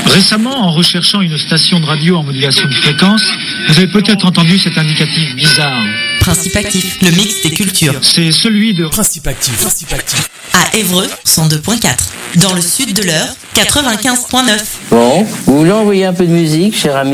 Récemment, en recherchant une station de radio en modulation de fréquence, vous avez peut-être entendu cet indicatif bizarre. Principe actif, le mix des cultures. C'est celui de Principe actif. À Évreux, 102.4. Dans le sud de l'Eure, 95.9. Bon, vous voulez envoyer un peu de musique, cher ami ?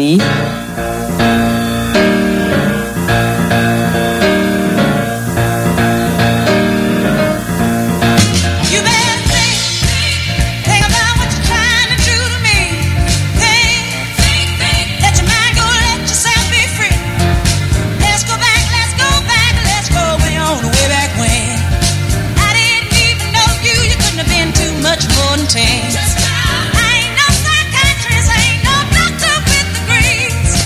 I ain't no psychiatrist, ain't no doctor with degrees.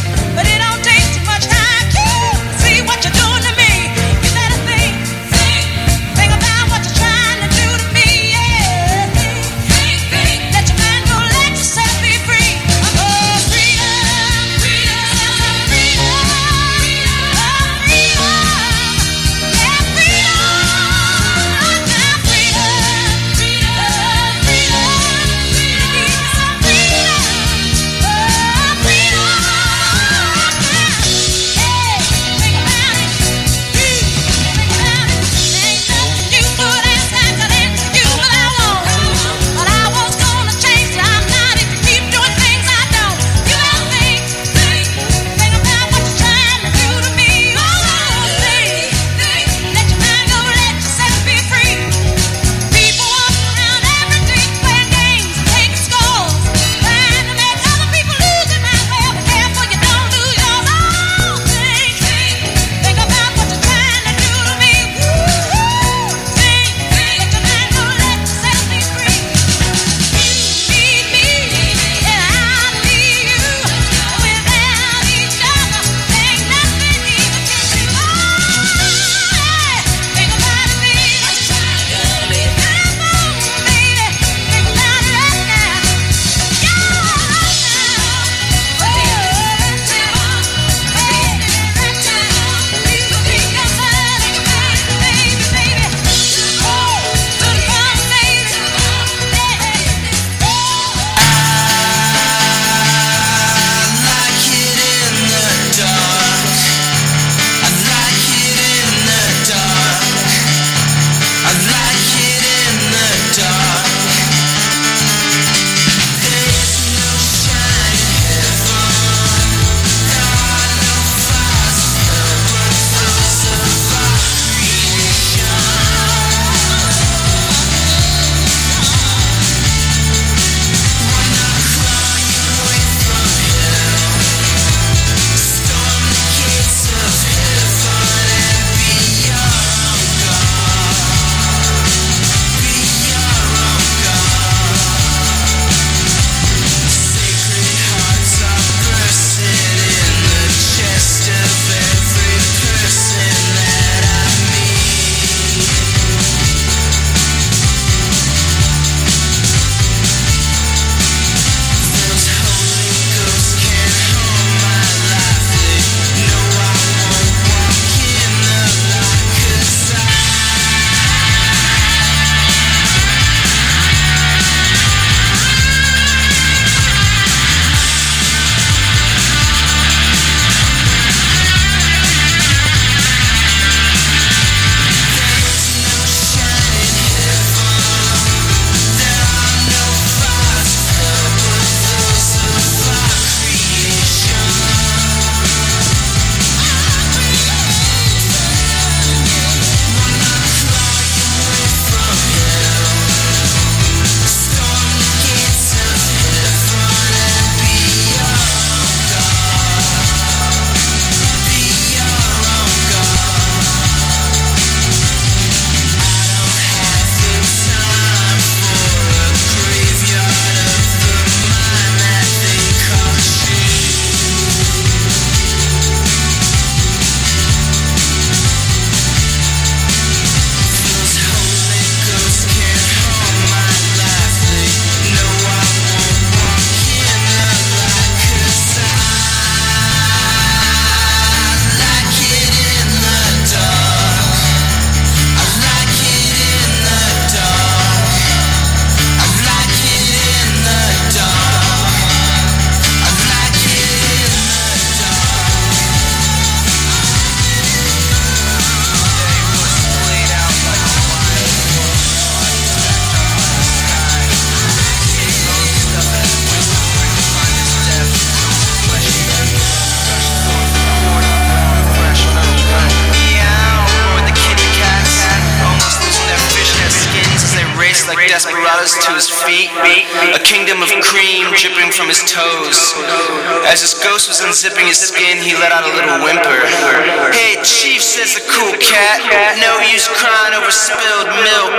us to his feet, a kingdom of cream dripping from his toes. As his ghost was unzipping his skin, he let out a little whimper. Hey, Chief, says the cool cat, no use crying over spilled milk.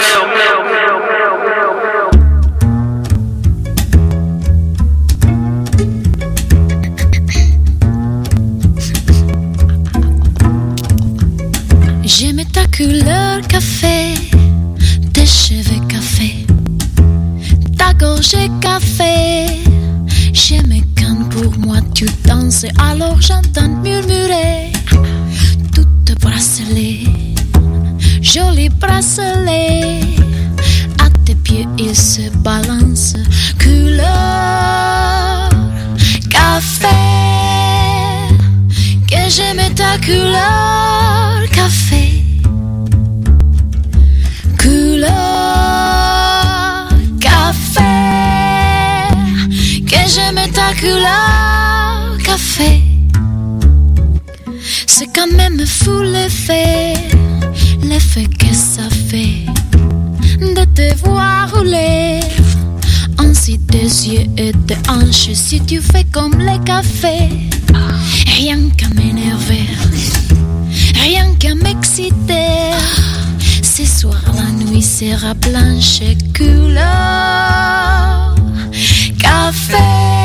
J'aimais ta couleur café, tes cheveux café, ta gorge café. J'aimais quand pour moi tu danses, alors j'entends murmurer tout te bracelet, joli bracelet. À tes pieds il se balance, couleur café. Que j'aimais ta couleur café, couleur café. Que j'aimais ta couleur café. C'est quand même fou l'effet que ça fait de te voir rouler ainsi des yeux et des hanches. Si tu fais comme les cafés, rien qu'à m'énerver, rien qu'à m'exciter. Ce soir la nuit sera blanche, couleur café.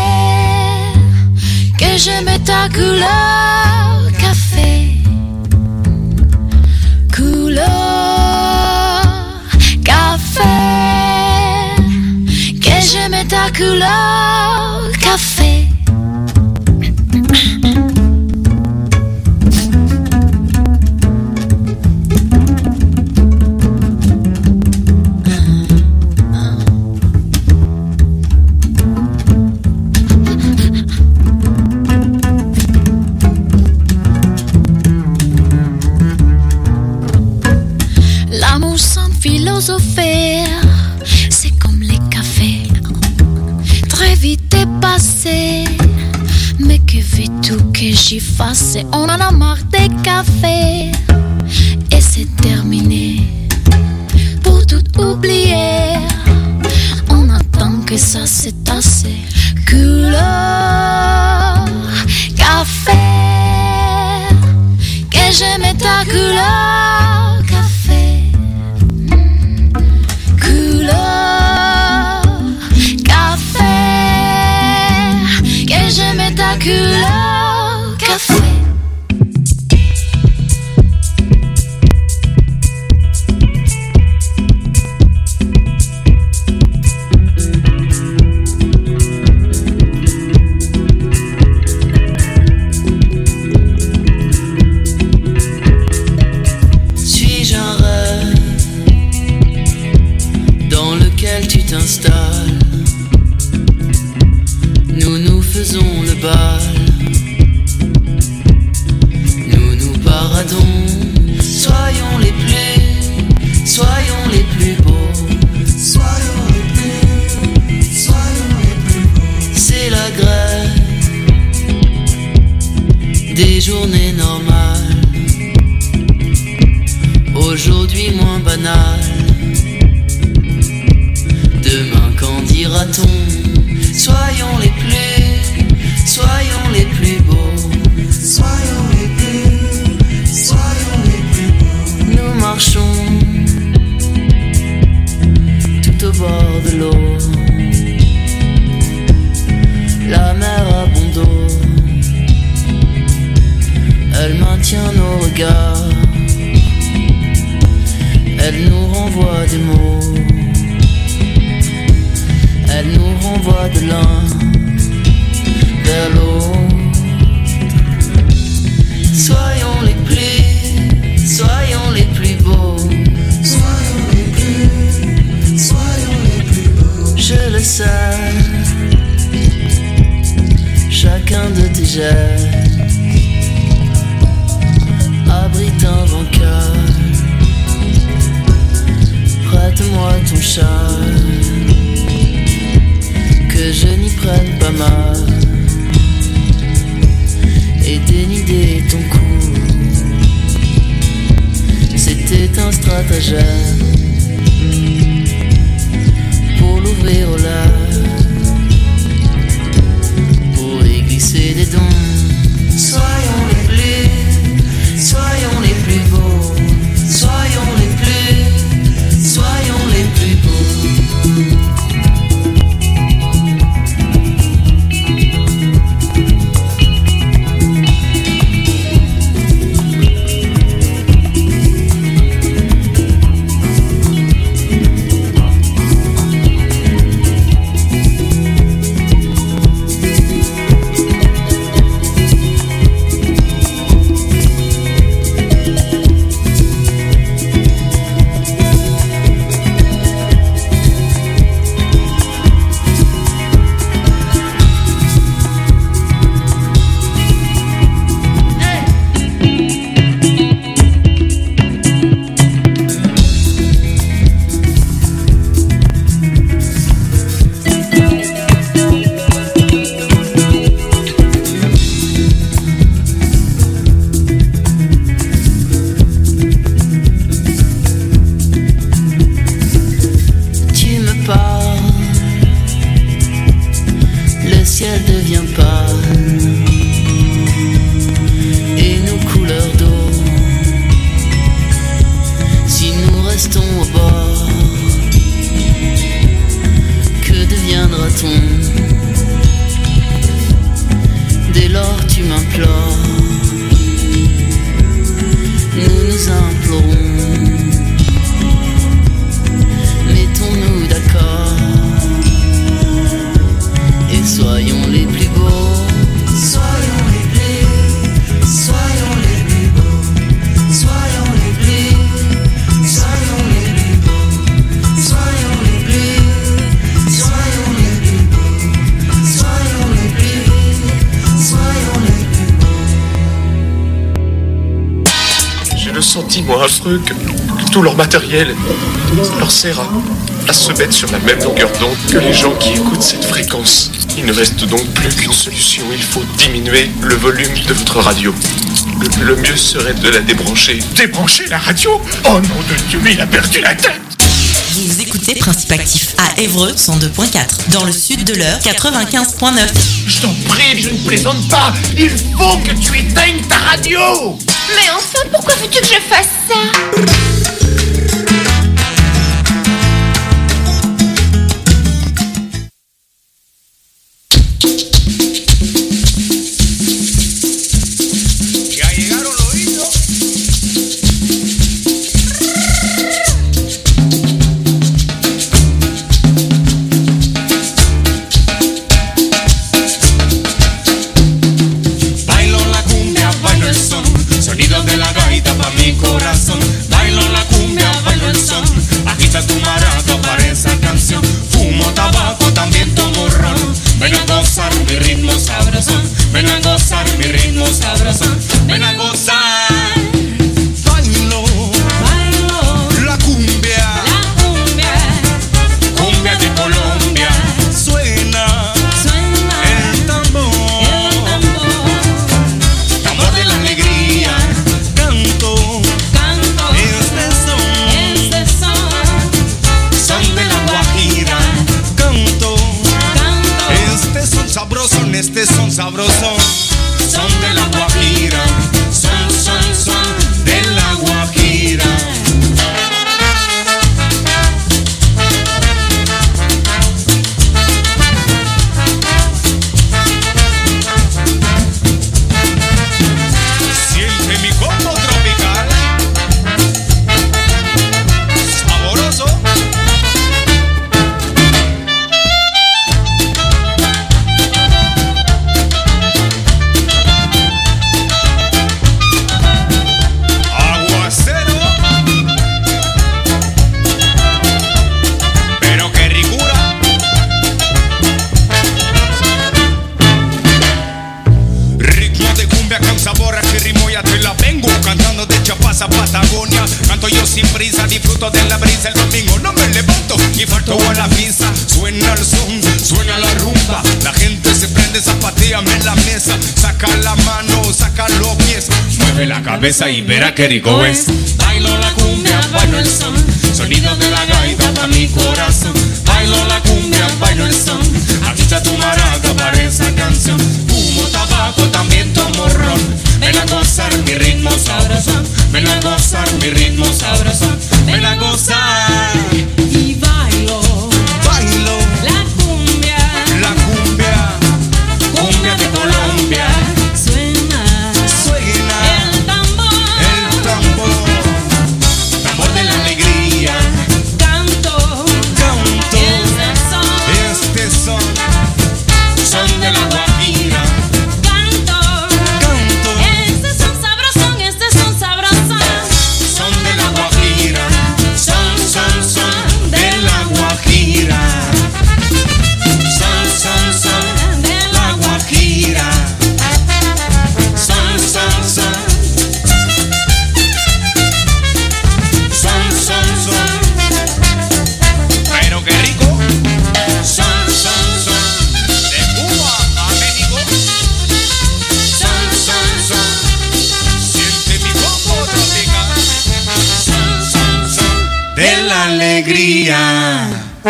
Que j'aime ta couleur café, couleur café. Que j'aime ta couleur café. L'amour sans philosopher, c'est comme les cafés, très vite est passé. Mais que veux-tu que j'y fasse? On en a marre des cafés et c'est terminé. Pour tout oublier, on attend que ça se tasse. Couleur café, que j'aime ta couleur café, couleur café. Que j'aime ta couleur café. Suis-je un rêve dans lequel tu t'installes? Nous nous faisons le bal, nous nous paradons. Soyons les plus beaux, soyons les plus beaux. C'est la grève des journées normales, aujourd'hui moins banales. Demain qu'en dira-t-on? Soyons les plus beaux, soyons les plus beaux. Nous marchons tout au bord de l'eau, la mer à bon dos, elle maintient nos regards, elle nous renvoie des mots, elle nous renvoie de l'un vers l'autre. Soyons les plus beaux, soyons les plus beaux. Je le sais, chacun de tes gestes abrite un vainqueur. Prête-moi ton châle, que je n'y prenne pas mal, et dénider ton cou. C'était un stratagème pour l'ouvrir au large, pour y glisser des dents. Soyons les plus beaux, soyons les plus beaux. Que tout leur matériel leur sert à se mettre sur la même longueur d'onde que les gens qui écoutent cette fréquence. Il ne reste donc plus qu'une solution, il faut diminuer le volume de votre radio. Le mieux serait de la débrancher. Débrancher la radio? Oh nom de Dieu, mais il a perdu la tête! Vous écoutez Principe Actif à Évreux 102.4, dans le sud de l'Eure 95.9. Je t'en prie, je ne plaisante pas. Il faut que tu éteignes ta radio. Mais enfin, pourquoi veux-tu que je fasse ça? Y verá que rico es. Bailo la cumbia, bailo el son, sonido de la gaita pa' mi corazón. Bailo bailo la cumbia, bailo el son. Agita tu maraca para esa canción. Fumo tabaco, también tomo ron. Ven a gozar mi ritmo sabroso. Ven a gozar mi ritmo sabroso. Ven a gozar. Y bailo la cumbia de Colombia. Suena el tambor De la alegría. Canto Este son de la Guajira. Canto este son sabrosón, este son sabrosón. Son de la Guajira. Son de la Guajira. Son de la Guajira. Son. Pero qué rico. Son. De Cuba a México. Son. Siente mi bombo tropical. Son. De la alegría.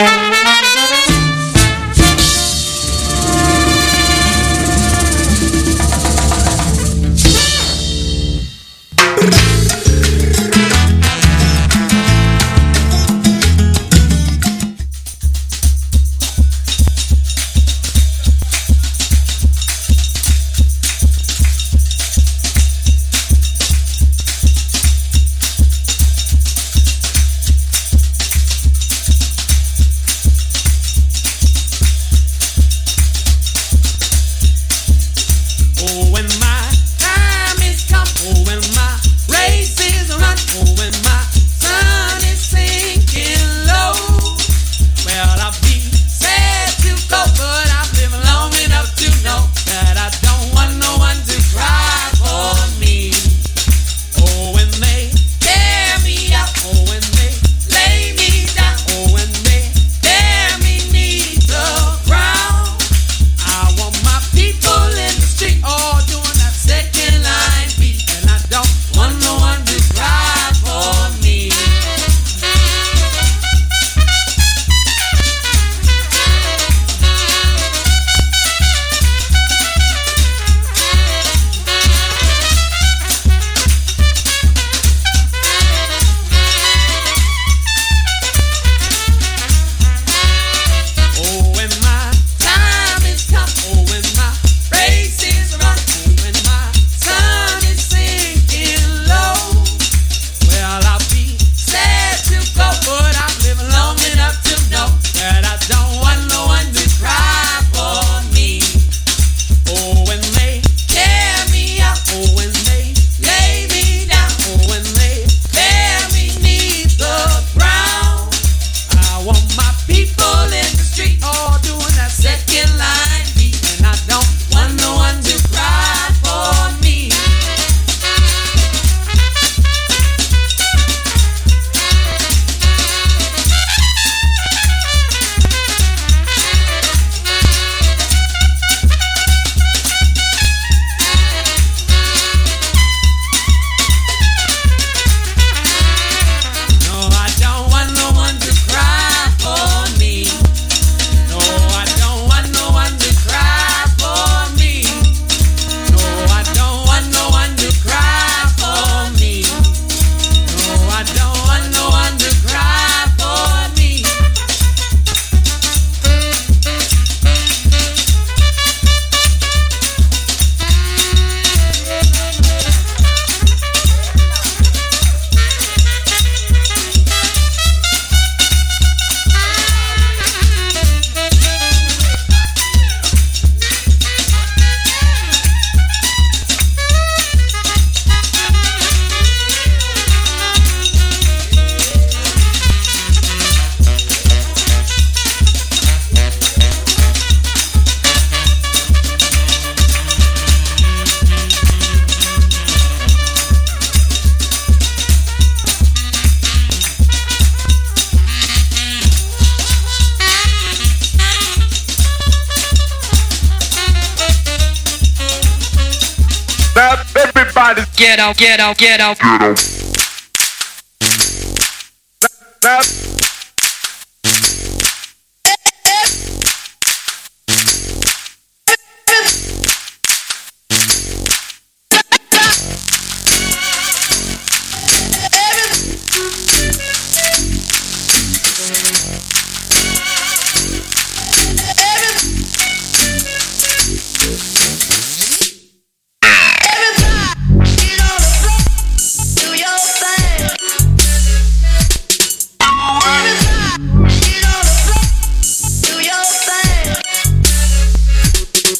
Everybody get out, get out, get out, get out.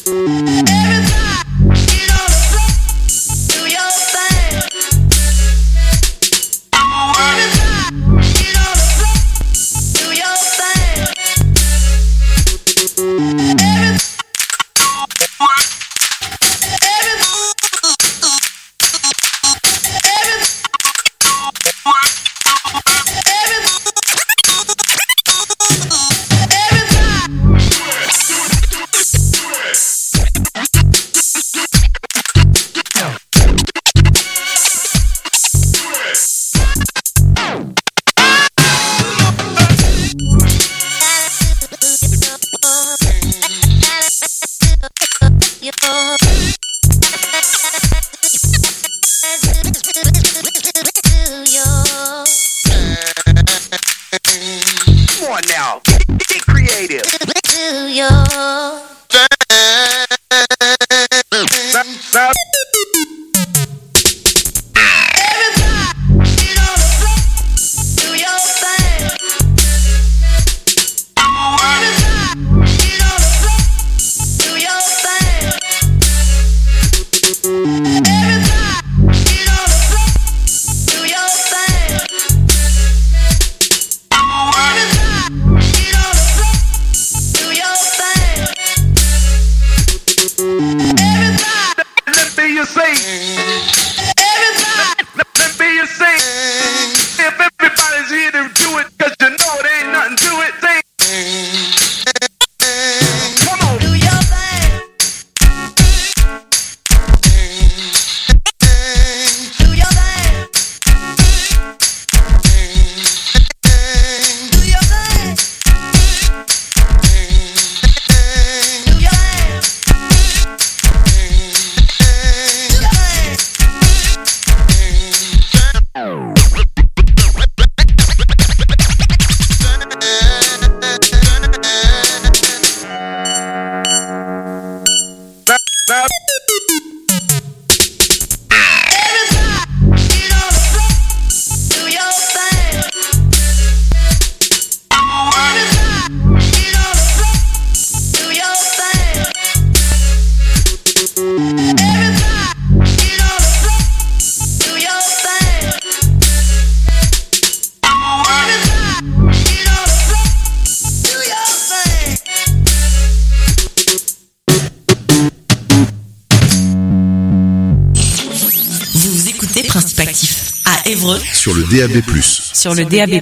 Sur le DAB+. Sur le DAB+.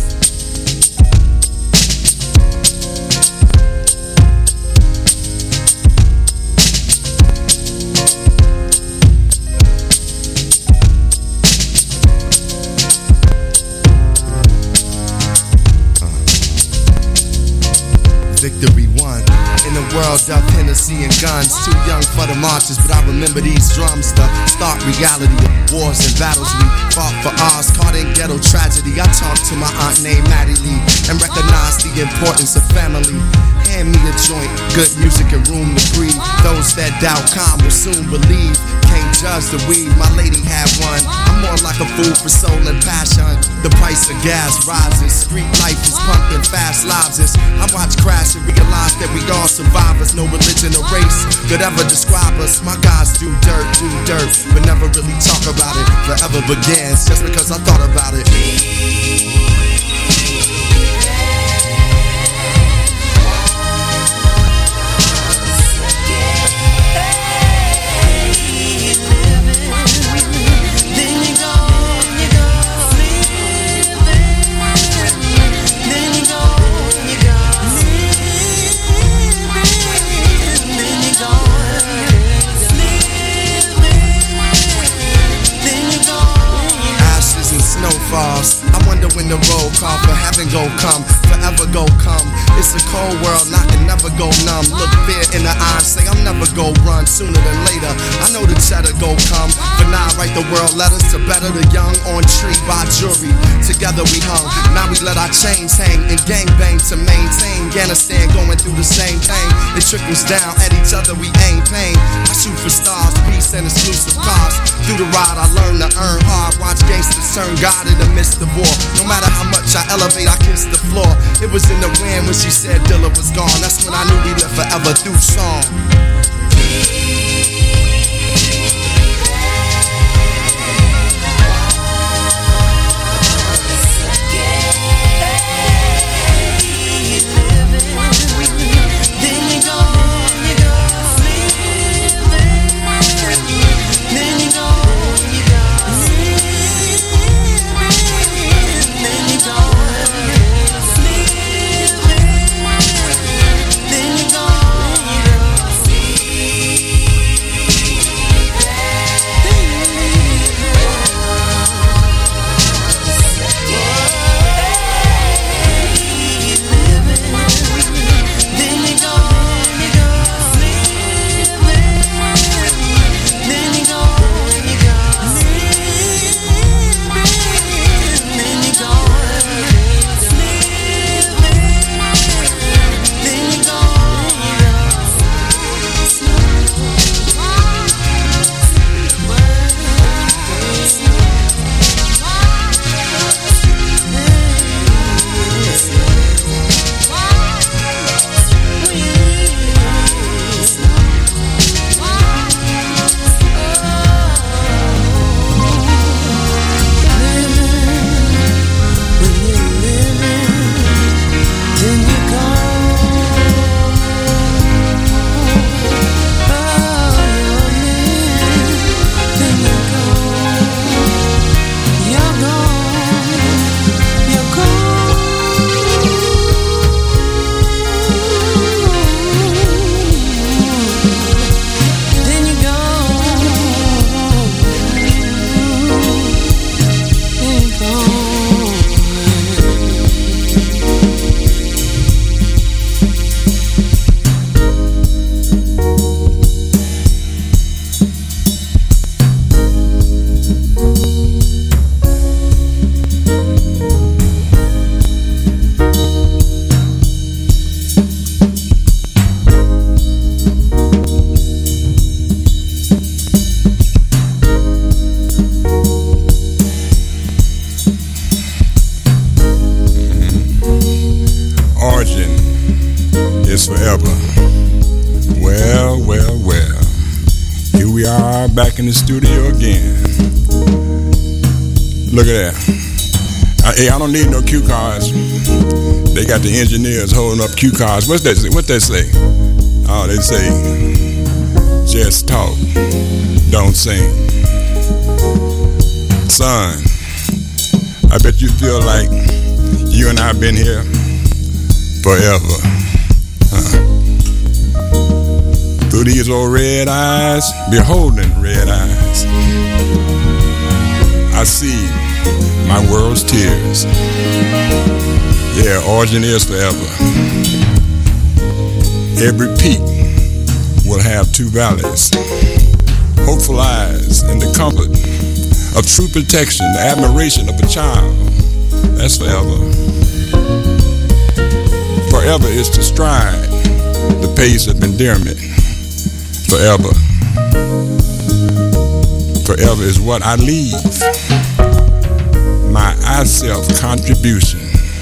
Victory won. In a world of Hennessy and guns, too young for the marches, but I remember these drums, the stark reality of wars and battles we fought for ours, caught in ghetto tragedy. I talked to my aunt named Maddie Lee and recognized the importance of family. Hand me a joint, good music and room to breathe. Those that doubt calm will soon believe. Can't judge the weed, my lady had one. I'm more like a fool for soul and passion. The price of gas rises, street life is pumping fast lives. I watch crash and realize that we all survivors. No religion or race could ever describe us. My guys do dirt, but never really talk about it. Forever begins just because I thought about it. I wonder when the roll call for heaven gon' come, forever gon' come. It's a cold world, I can never go numb. Look fear in the eye and say I'm never gon' run. Sooner than later, I know the cheddar gon' come. For now I write the world letters to better the young. On tree by jury, together we hung. Now we let our chains hang and gangbang to maintain. Afghanistan going through the same thing. It trickles down at each other, we ain't pain. I shoot for stars, peace and exclusive cars. Through the ride I learn to earn hard. Watch gangsters turn God in the midst of war. No matter how much I elevate, I kiss the floor. It was in the wind when she said Dilla was gone. That's when I knew we lived forever through song. Back in the studio again. Look at that. Hey, I don't need no cue cards. They got the engineers holding up cue cards. What they say? Oh, they say, just talk, don't sing. Son, I bet you feel like you and I have been here forever. Through these old red eyes, beholding red eyes, I see my world's tears. Yeah, origin is forever. Every peak will have two valleys. Hopeful eyes in the comfort of true protection, the admiration of a child. That's forever. Forever is to stride the pace of endearment. Forever. Forever is what I leave. My I-self contribution